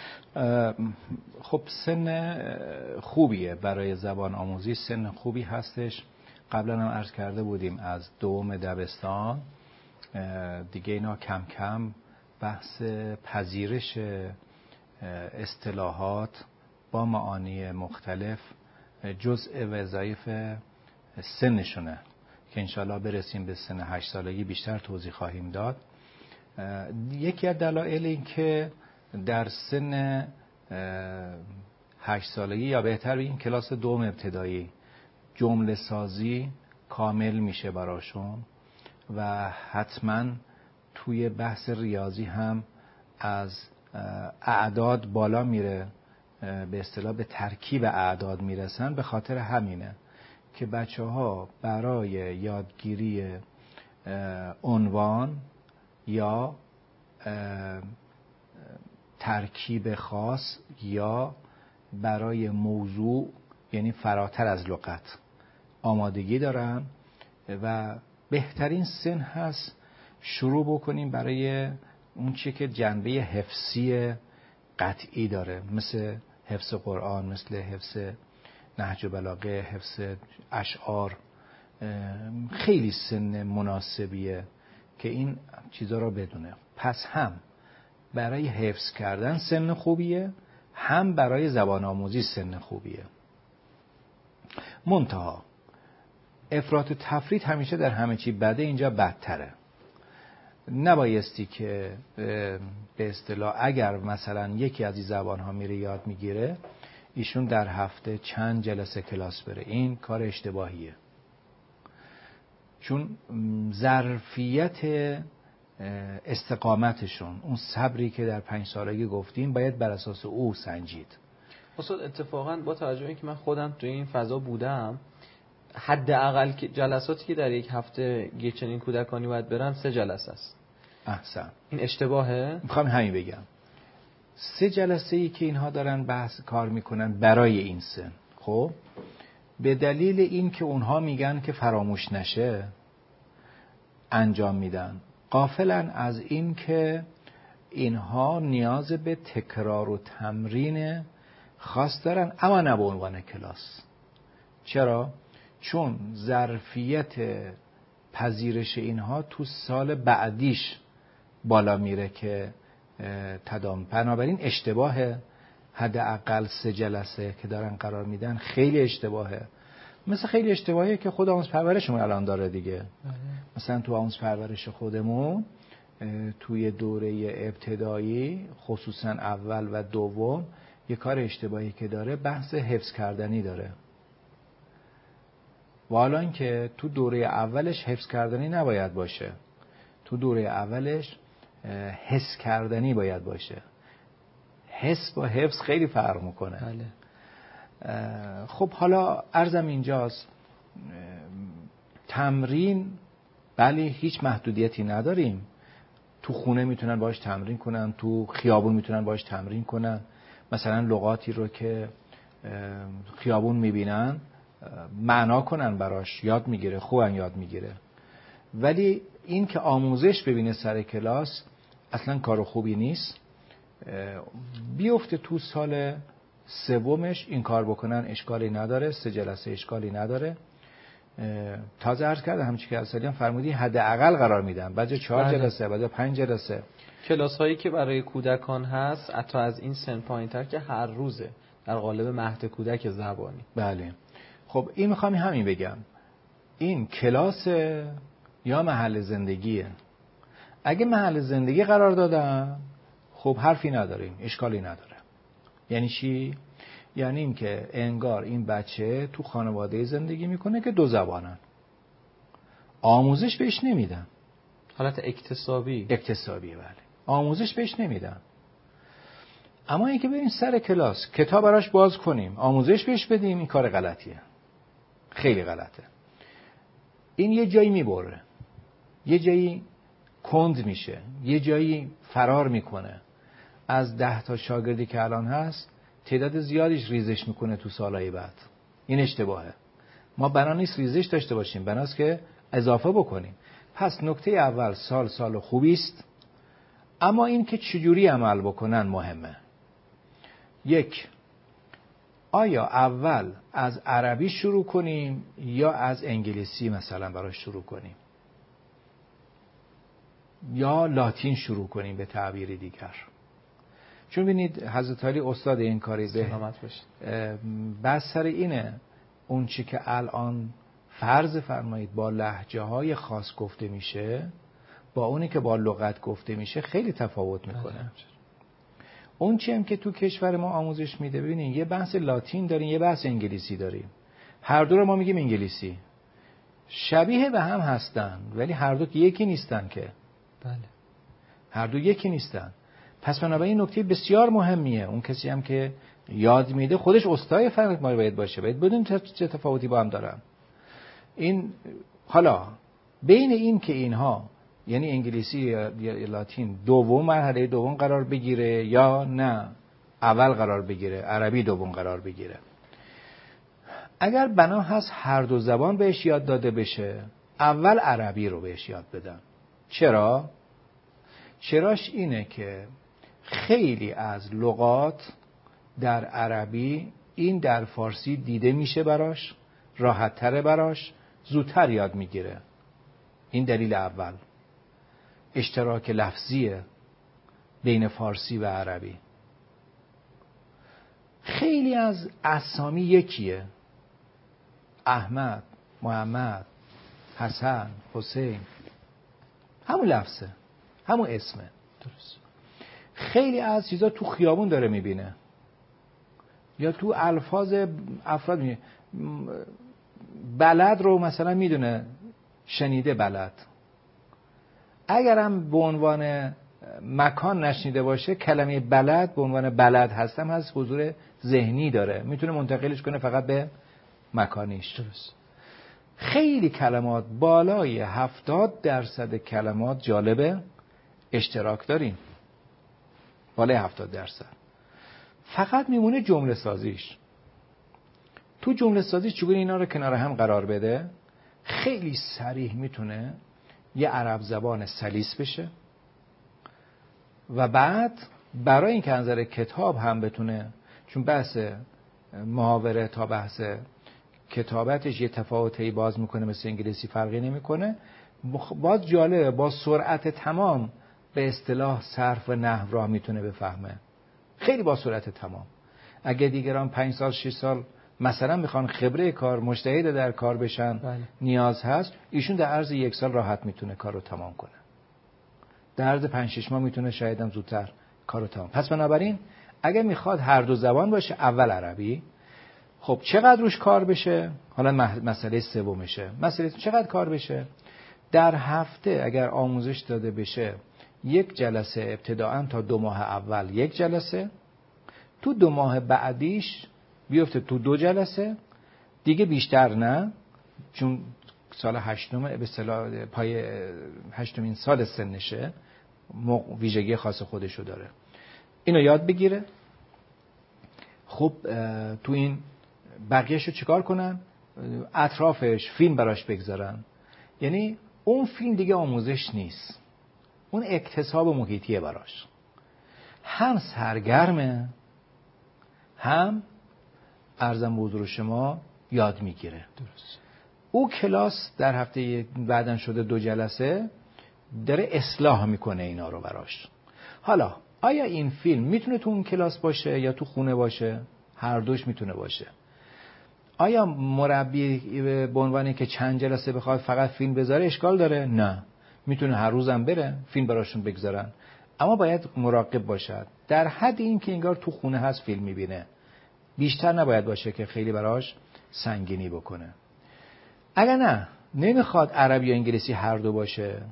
خب سن خوبیه برای زبان آموزی، سن خوبی هستش. قبلا هم عرض کرده بودیم از دوم دبستان دیگه اینا کم کم بحث پذیرش اصطلاحات با معانی مختلف جزء وظایف سنشونه که انشالله برسیم به سن 8 سالگی بیشتر توضیح خواهیم داد. یکی از دلایل این که در سن 8 سالگی یا بهتر این کلاس دوم ابتدایی جمله سازی کامل میشه براشون و حتما توی بحث ریاضی هم از اعداد بالا میره، به اصطلاح به ترکیب اعداد میرسن. به خاطر همینه که بچه‌ها برای یادگیری عنوان یا ترکیب خاص یا برای موضوع، یعنی فراتر از لغت، آمادگی دارن و بهترین سن هست شروع بکنیم برای اون چیه که جنبه حفظی قطعی داره، مثل حفظ قرآن، مثل حفظ نهج بلاغه، حفظ اشعار. خیلی سن مناسبیه که این چیزا رو بدونه. پس هم برای حفظ کردن سن خوبیه، هم برای زبان آموزی سن خوبیه. منتها افراط و تفریط همیشه در همه چی بده، اینجا بدتره. نبایستی که به اصطلاح اگر مثلا یکی از این زبان‌ها میره یاد میگیره، ایشون در هفته چند جلسه کلاس بره. این کار اشتباهیه، چون ظرفیت استقامتشون، اون صبری که در 5 سالگی گفتیم، باید بر اساس او سنجید. استاد اتفاقا با توجه به اینکه من خودم توی این فضا بودم، حداقل که جلساتی که در یک هفته یک چنین کودکانی باید برن 3 جلسه است. احسن. این اشتباهه؟ میخوام همین بگم. 3 جلسه‌ای که اینها دارن بحث کار میکنن برای این سن، خب به دلیل این که اونها میگن که فراموش نشه انجام میدن، غافلن از این که اینها نیاز به تکرار و تمرین خاص دارن، اما نه به عنوان کلاس. چرا؟ چون ظرفیت پذیرش اینها تو سال بعدیش بالا میره که تدام. بنابراین اشتباهه. حداقل 3 جلسه که دارن قرار میدن خیلی اشتباهه. مثل خیلی اشتباهیه که خود آموزش پرورشمون الان داره دیگه. مثلا تو آموزش پرورش خودمون توی دوره ابتدایی خصوصا اول و دوم یه کار اشتباهی که داره بحث حفظ کردنی داره. و حالا که تو دوره اولش حفظ کردنی نباید باشه، تو دوره اولش حس کردنی باید باشه. حس با حفظ خیلی فرق میکنه. بله. خب حالا عرضم اینجاست، تمرین بله هیچ محدودیتی نداریم. تو خونه میتونن باش تمرین کنن، تو خیابون میتونن باش تمرین کنن. مثلا لغاتی رو که خیابون میبینن معنا کنن براش، یاد میگیره، خوبن یاد میگیره. ولی این که آموزش ببینه سر کلاس اصلا کار خوبی نیست. بیفته تو سال سومش این کار بکنن اشکالی نداره، 3 جلسه اشکالی نداره. تازه عرض کردم همچی که اصلی هم فرمودی حداقل قرار میدن، بعد 4 جلسه، بعد 5 جلسه. کلاس هایی که برای کودکان هست حتی از این سن پایین‌تر که هر روزه در قالب مهد کودک زبانی. بله. خب این میخوام همین بگم، این کلاس یا محل زندگیه. اگه محل زندگی قرار دادن خب حرفی نداریم، اشکالی نداره. یعنی چی؟ یعنی این که انگار این بچه تو خانواده زندگی میکنه که 2 زبانن، آموزش بهش نمیدن. حالت اکتسابی. بله، آموزش بهش نمیدن. اما اینکه بریم سر کلاس کتاب براش باز کنیم آموزش بهش بدیم، این کار غلطیه، خیلی غلطه. این یه جایی میبره، یه جایی کند میشه، یه جایی فرار میکنه. از 10 تا شاگردی که الان هست تعداد زیادیش ریزش میکنه تو سالهای بعد. این اشتباهه. ما بنا نیست ریزش داشته باشیم، بناست که اضافه بکنیم. پس نکته اول سال خوبی است، اما این که چجوری عمل بکنن مهمه. 1 آیا اول از عربی شروع کنیم یا از انگلیسی مثلا براش شروع کنیم، یا لاتین شروع کنیم به تعبیر دیگر. چون ببینید حضرت علی استاد این کاری بس سر اینه اون چی که الان فرض فرمایید با لهجه های خاص گفته میشه با اونی که با لغت گفته میشه خیلی تفاوت میکنه. اون چی هم که تو کشور ما آموزش میده، ببینید یه بحث لاتین داریم یه بحث انگلیسی داریم، هر دو رو ما میگیم انگلیسی، شبیه به هم هستن ولی هر دو یکی نیستن که. بله. هر دو یکی نیستن. پس بنابراین نکته بسیار مهمیه. اون کسی هم که یاد میده خودش استاد فرق ما باید باشه، باید بدون چه تفاوتی با هم دارن. این حالا بین این که اینها یعنی انگلیسی یا لاتین مرحله دوم قرار بگیره یا نه اول قرار بگیره، عربی دوم قرار بگیره. اگر بنا هست هر دو زبان بهش یاد داده بشه، اول عربی رو بهش یاد بدن. چرا؟ چراش اینه که خیلی از لغات در عربی این در فارسی دیده میشه براش، راحت تره براش، زودتر یاد میگیره. این دلیل اول. اشتراک لفظیه بین فارسی و عربی. خیلی از اسامی یکیه، احمد، محمد، حسن، حسین، همون لفظه، همون اسمه. درست. خیلی از چیزا تو خیابون داره میبینه یا تو الفاظ افراد میبینه. بلد رو مثلا میدونه، شنیده بلد. اگرم به عنوان مکان نشنیده باشه، کلمه بلد به عنوان بلد هستم هست، حضور ذهنی داره، میتونه منتقلش کنه فقط به مکانیش. درست. خیلی کلمات، بالای 70% کلمات جالبه اشتراک داریم، بالای 70%. فقط میمونه جمله سازیش. تو جمله سازی چگونه اینا رو کنار هم قرار بده. خیلی صریح میتونه یه عرب زبان سلیس بشه و بعد برای اینکه از نظر کتاب هم بتونه، چون بحث محاوره تا بحث کتابتش یه تفاوتی باز میکنه، مثل انگلیسی فرقی نمیکنه، باز جالبه با سرعت تمام به اصطلاح صرف و نحو راه میتونه بفهمه، خیلی با سرعت تمام. اگه دیگران 5 سال 6 سال مثلا میخوان خبره کار، مجتهد در کار بشن، بله. نیاز هست، ایشون در عرض 1 سال راحت میتونه کار رو تمام کنه، در عرض 5-6 ماه میتونه شاید هم زودتر کار رو تمام. پس بنابراین اگه میخواد هر دو زبان باشه، اول عربی. خب چقدر روش کار بشه؟ حالا مسئله سومشه. مسئله چقدر کار بشه؟ در هفته اگر آموزش داده بشه 1 جلسه ابتداعاً تا 2 ماه اول 1 جلسه، تو 2 ماه بعدیش بیفته تو 2 جلسه دیگه، بیشتر نه، چون سال 8 به اصطلاح پای 8مین سال سنشه، ویژگی خاص خودشو داره، اینو یاد بگیره. خب تو این بقیه‌شو چیکار کنن؟ اطرافش فیلم براش بگذارن. یعنی اون فیلم دیگه آموزش نیست، اون اکتساب محیطیه براش، هم سرگرمه، هم عرضم به حضور شما یاد میگیره. درست. او کلاس در هفته بعدن شده 2 جلسه داره اصلاح میکنه اینا رو براش. حالا آیا این فیلم میتونه تو اون کلاس باشه یا تو خونه باشه؟ هر دوش میتونه باشه. آیا مربی به عنوانی که چند جلسه بخواد فقط فیلم بذاره اشکال داره؟ نه، میتونه هر روزم بره فیلم براشون بگذارن، اما باید مراقب باشد در حد این که انگار تو خونه هست فیلم میبینه، بیشتر نباید باشه که خیلی براش سنگینی بکنه. اگر نه نمیخواد عربی یا انگلیسی هر دو باشه،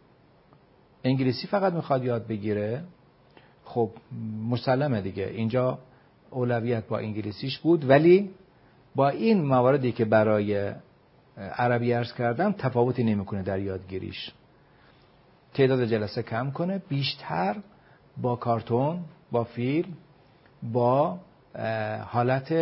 انگلیسی فقط میخواد یاد بگیره، خب مسلمه دیگه اینجا اولویت با انگلیسیش بود، ولی با این مواردی که برای عربی عرض کردم تفاوتی نمیکنه در یادگیریش. تعداد جلسه کم کنه، بیشتر با کارتون، با فیلم، با حالت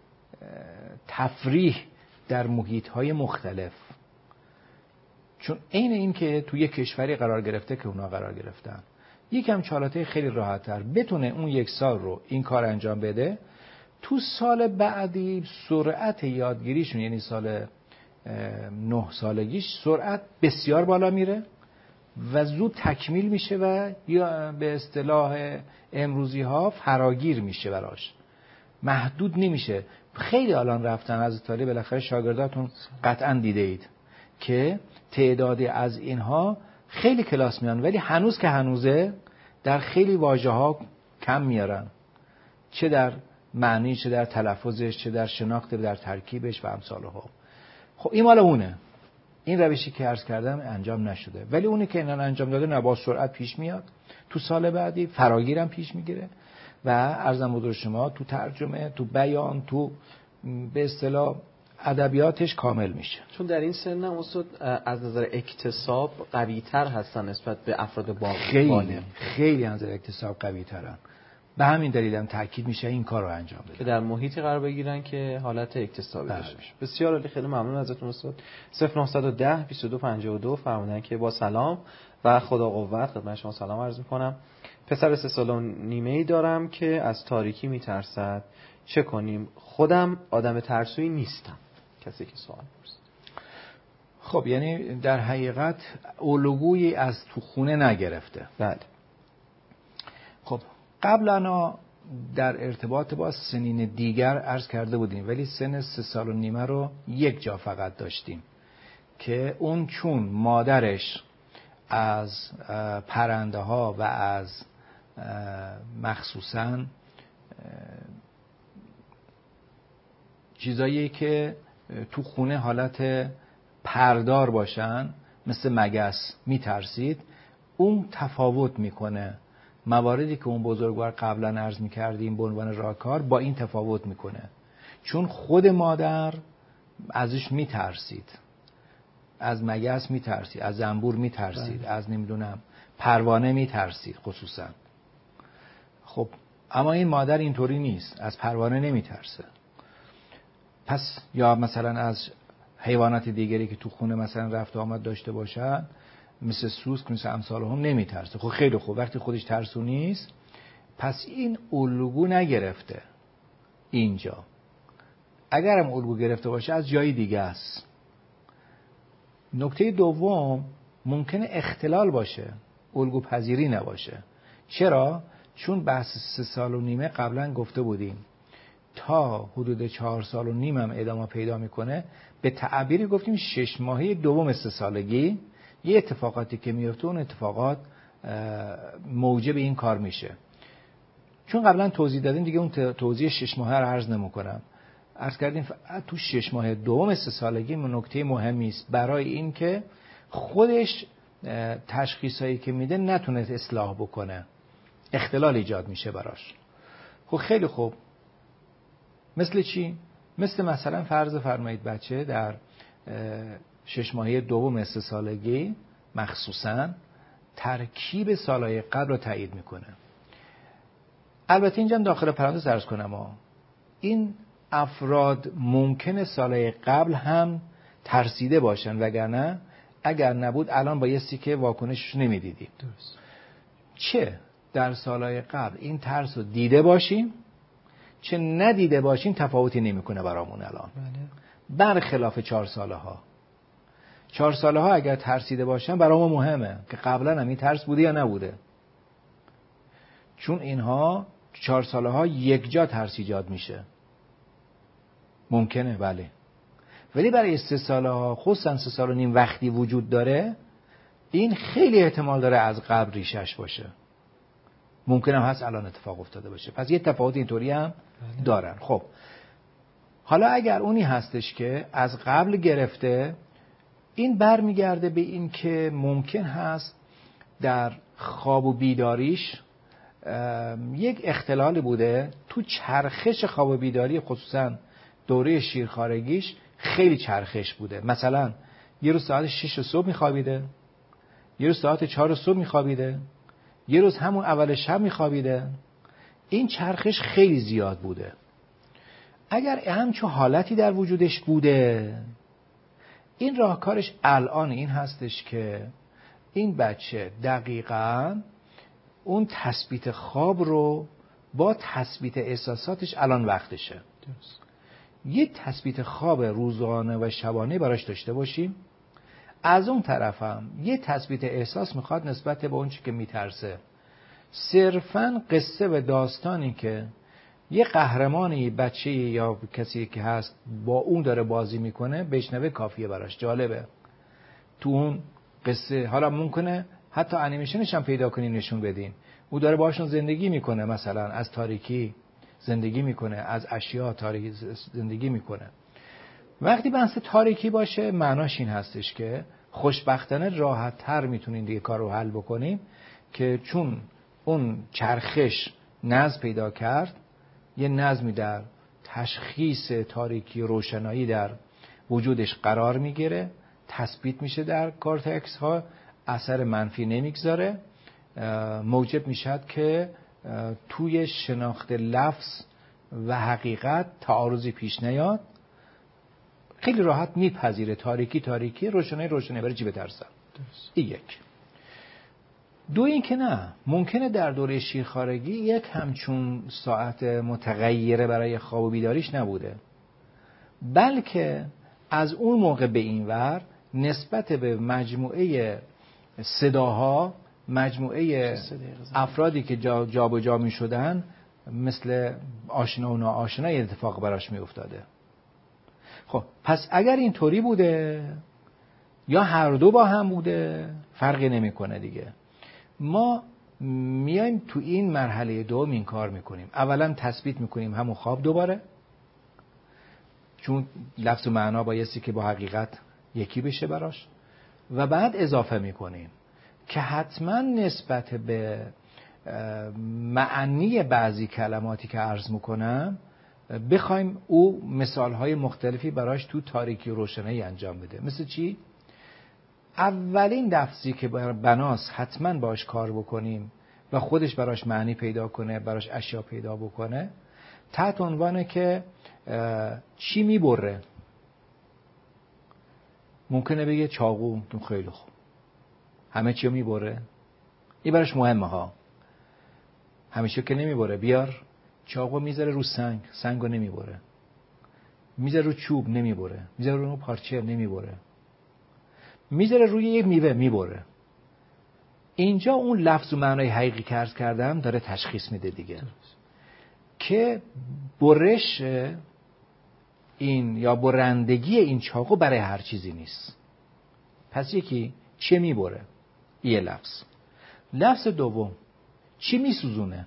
تفریح در محیط‌های مختلف، چون عین این که توی کشوری قرار گرفته که اونا قرار گرفتن، یکم چالته خیلی راحت‌تر بتونه اون 1 سال رو این کار انجام بده، تو سال بعدی سرعت یادگیریشون، یعنی سال 9 سالگیش، سرعت بسیار بالا میره و زود تکمیل میشه و یا به اصطلاح امروزی ها فراگیر میشه براش، محدود نمیشه. خیلی الان رفتن از ایتالیا، بالاخره شاگرداتون قطعا دیده اید که تعدادی از اینها خیلی کلاس میان، ولی هنوز که هنوزه در خیلی واژه ها کم میارن، چه در معنی، چه در تلفظش، چه در شناخت، در ترکیبش و امثالها. خب این مال اونه، این روشی که عرض کردم انجام نشده، ولی اونی که اینا انجام داده نه با سرعت پیش میاد، تو سال بعدی فراگیرم پیش میگیره و عرضم حضور شما تو ترجمه، تو بیان، تو به اصطلاح ادبیاتش کامل میشه. چون در این سن هم استاد از نظر اکتساب قوی تر هستن نسبت به افراد بالغ. خیلی از نظر اکتساب قوی ترن، به همین دلیل هم تاکید میشه این کار رو انجام بده که در محیطی قرار بگیرن که حالت اکتسابی داشته باشه. بسیار عالی، خیلی ممنون ازتون استاد. 0910 2252 فرمودن که با سلام و خدا قوت خدمت شما سلام عرض میکنم. پسر 3 سال و نیمه‌ای دارم که از تاریکی میترسد، چه کنیم؟ خودم آدم ترسویی نیستم. کسی که سوال پرسید. خب یعنی در حقیقت الگویی از تو خونه نگرفته. بله. خب قبلا در ارتباط با سنین دیگر عرض کرده بودیم، ولی سن 3 سال و نیمه رو یک جا فقط داشتیم که اون چون مادرش از پرنده ها و از مخصوصاً چیزایی که تو خونه حالت پردار باشن مثل مگس میترسید، اون تفاوت میکنه. مواردی که اون بزرگوار قبلا عرض میکردیم به عنوان راهکار با این تفاوت میکنه، چون خود مادر ازش میترسید، از مگس میترسید، از زنبور میترسید، از نمیدونم پروانه میترسید خصوصا. خب اما این مادر اینطوری نیست، از پروانه نمیترسه. پس یا مثلا از حیوانات دیگری که تو خونه مثلا رفت و آمد داشته باشن مثل سوسک مثل امثال هم نمیترسه. خب خیلی خوب، وقتی خودش ترسو نیست پس این الگو نگرفته اینجا. اگرم الگو گرفته باشه از جای دیگه است. نکته دوم ممکنه اختلال باشه، الگو پذیری نباشه. چرا؟ چون بحث 3 سال و نیمه قبلا گفته بودیم تا حدود 4 سال و نیم هم ادامه پیدا میکنه. به تعبیری گفتیم 6 ماهه دوم 3 سالگی یه اتفاقاتی که میفته اون اتفاقات موجب این کار میشه. چون قبلا توضیح دادیم دیگه اون توضیح 6 ماهه رو عرض نمیکنم. عرض کردیم تو 6 ماه دوم 3 سالگی نکته مهمی است برای این که خودش تشخیصایی که میده نتونه اصلاح بکنه، اختلال ایجاد میشه براش. خب خیلی خوب، مثل چی؟ مثلا فرض فرمایید بچه در 6 ماهه دوم 3 سالگی مخصوصا ترکیب سالهای قبل رو تایید میکنه. البته اینجا داخل پرانتز عرض کنم این افراد ممکنه سالهای قبل هم ترسیده باشن، وگرنه اگر نبود الان بایستی که واکنشش نمیدیدیم. درست. چه در سالهای قبل این ترس رو دیده باشیم چه ندیده باشیم تفاوتی نمیکنه برامون الان. برخلاف 4 ساله ها. 4 ساله ها اگر ترسیده باشن برامون مهمه که قبلا هم این ترس بوده یا نبوده، چون اینها 4 ساله ها یک جا ترس ایجاد میشه. ممکنه بله، ولی برای 3 ساله ها خصوصا 3 سال و نیم وقتی وجود داره این خیلی احتمال داره از قبل ریشش باشه. ممکنه هم هست الان اتفاق افتاده باشه. پس یه تفاوت اینطوری هم دارن. خب حالا اگر اونی هستش که از قبل گرفته، این برمیگرده به این که ممکن هست در خواب و بیداریش یک اختلال بوده تو چرخش خواب و بیداری، خصوصا دوره شیرخوارگیش خیلی چرخش بوده. مثلا یه روز ساعت 6 صبح میخوابیده، یه روز ساعت 4 صبح میخوابیده، یه روز همون اول شب میخوابیده. این چرخش خیلی زیاد بوده. اگر همچون حالتی در وجودش بوده، این راهکارش الان این هستش که این بچه دقیقاً اون تثبیت خواب رو با تثبیت احساساتش الان وقتشه. درست. یه تثبیت خواب روزانه و شبانه براش داشته باشیم. از اون طرفم یه تثبیت احساس میخواد نسبت به اون چی که میترسه. صرفاً قصه و داستانی که یه قهرمانی بچه یا کسی که هست با اون داره بازی میکنه بشنوه کافیه براش. جالبه تو اون قصه، حالا ممکنه حتی انیمیشنش هم پیدا کنیم نشون بدیم، او داره باشون زندگی میکنه، مثلا از تاریکی زندگی میکنه، از اشیاء تاریکی زندگی میکنه. وقتی بحث تاریکی باشه معناش این هستش که خوشبختانه راحت تر میتونیم دیگه کار رو حل بکنیم، که چون اون چرخش نظم پیدا کرد، یه نظمی در تشخیص تاریکی روشنایی در وجودش قرار میگیره، تثبیت میشه در کورتکس ها، اثر منفی نمیگذاره، موجب میشد که توی شناخت لفظ و حقیقت تعارضی پیش نیاد. خیلی راحت میپذیره تاریکی، روشنایی برای چی بترسم. این یک. دو این که نه، ممکنه در دوره شیرخوارگی یک همچون ساعت متغیره برای خواب و بیداریش نبوده، بلکه از اون موقع به این ور نسبت به مجموعه صداها، مجموعه افرادی که جابجا می شدن، مثل آشنا و ناآشنا یه اتفاق براش میافتاده. خب پس اگر اینطوری بوده یا هر دو با هم بوده فرقی نمیکنه دیگه. ما میایم تو این مرحله دوم این کار میکنیم. اولا تثبیت میکنیم همون خواب دوباره، چون لفظ و معنا بایستی که با حقیقت یکی بشه براش، و بعد اضافه میکنیم که حتما نسبت به معنی بعضی کلماتی که عرض میکنم بخوایم او مثالهای مختلفی براش تو تاریکی و روشنایی انجام بده. مثل چی؟ اولین لفظی که بناس حتما باش کار بکنیم و خودش براش معنی پیدا کنه، براش اشیا پیدا بکنه، تحت عنوانه که چی میبره. ممکنه بگه چاقو. خیلی خوب، همه چی رو میبره؟ این براش مهمه ها. همیشه که نمیبره. بیار چاقو میذاره رو سنگ، سنگو نمیبره. میذاره رو چوب، نمیبره. میذاره رو پارچه، نمیبره. میذاره روی یک میوه، میبره. اینجا اون لفظ و معنای حقیقی که عرض کردم داره تشخیص میده دیگه که برش این یا برندگی این چاقو برای هر چیزی نیست. پس یکی چه میبره؟ یه لفظ. لفظ دوم چی میسوزونه؟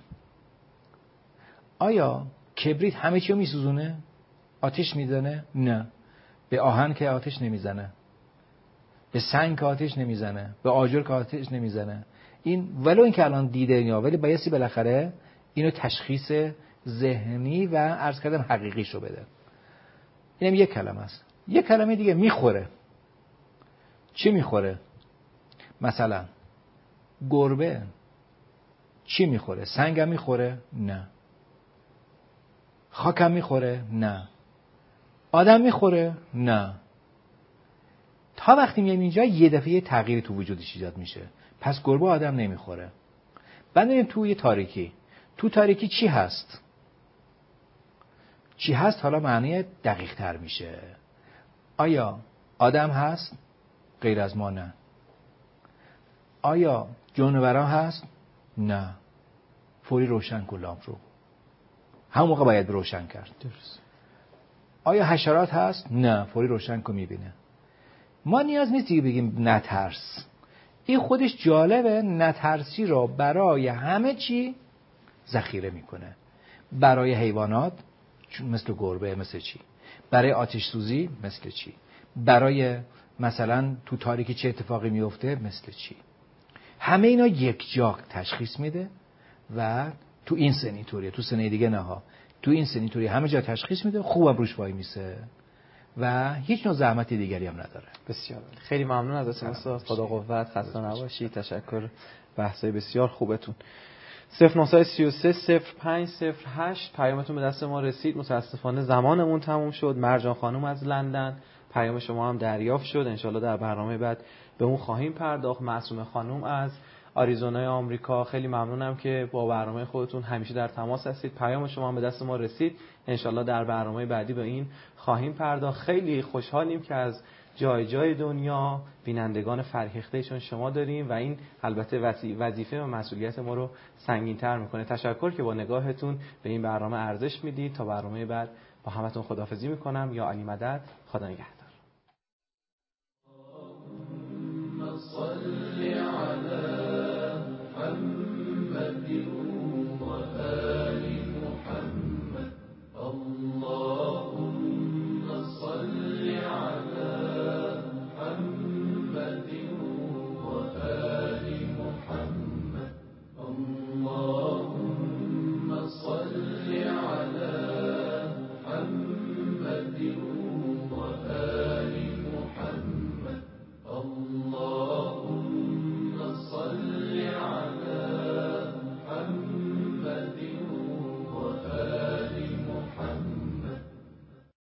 آیا کبریت همه چی رو میسوزونه؟ آتش میزنه؟ نه. به آهن که آتش نمیزنه، به سنگ که آتش نمیزنه، به آجر که آتش نمیزنه. این ولو این که الان دیده یا ولی بایستی بالاخره اینو تشخیص ذهنی و عرض کردم حقیقیشو بده. اینم یک کلمه است. یک کلمه دیگه میخوره. چی میخوره؟ مثلا گربه چی میخوره؟ سنگم میخوره؟ نه. خاکم میخوره؟ نه. آدم میخوره؟ نه. تا وقتی میایم اینجا یه دفعه یه تغییری تو وجودش ایجاد میشه. پس گربه آدم نمیخوره. بعد میریم توی تاریکی. تو تاریکی چی هست؟ چی هست حالا معنی دقیق تر میشه. آیا آدم هست؟ غیر از ما نه. آیا جانوران هست؟ نه. فوری روشن کن لامپ رو. همون موقع باید روشن کرد. درست. آیا حشرات هست؟ نه. فوری روشن کن میبینه. ما نیاز نیست دیگه بگیم نترس. این خودش جالبه. نترسی رو برای همه چی ذخیره میکنه. برای حیوانات مثل گربه، مثل چی؟ برای آتش سوزی مثل چی؟ برای مثلا تو تاریکی چه اتفاقی میفته مثل چی؟ همه اینا یک جا تشخیص میده و تو این سنی طوریه، تو سنی دیگه نه ها. تو این سنی طوریه همه جا تشخیص میده، خوبم روش وای میسه و هیچ نوع زحمتی دیگری هم نداره. بسیار خیلی ممنون ازتون استاد. خدا قوت. خسته نباشید. تشکر. بحثای بسیار خوبتون. 0933 0508 پیامتون به دست ما رسید. متاسفانه زمانمون تموم شد. مرجان خانم از لندن پیام شما هم دریافت شد. انشالله در برنامه بعد به اون خواهیم پرداخت. معصومه خانم از آریزونای آمریکا، خیلی ممنونم که با برنامه خودتون همیشه در تماس هستید. پیام شما هم به دست ما رسید. انشالله در برنامه بعدی به این خواهیم پرداخت. خیلی خوشحالیم که از جای جای دنیا بینندگان فرهیخته چون شما داریم و این البته وظیفه و مسئولیت ما رو سنگین‌تر میکنه. تشکر که با نگاهتون به این برنامه ارزش میدید. تا برنامه بعد با همتون خداحافظی میکنم. یا علی مدد. خدا نگهدار.